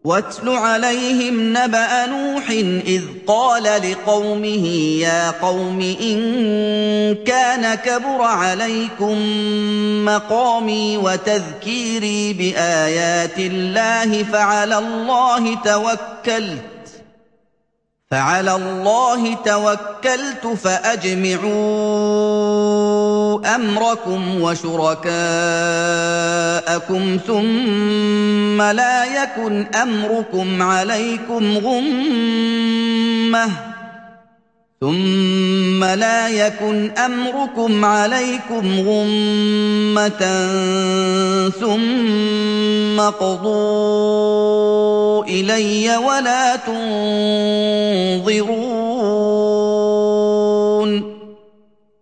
واتل عليهم نبأ نوح إذ قال لقومه يا قوم إن كان كبر عليكم مقامي وتذكيري بآيات الله فعلى الله توكلت فأجمعوا أمركم وشركاءكم ثم لا يكن أمركم عليكم غمة ثم قضوا إلي ولا تنظرون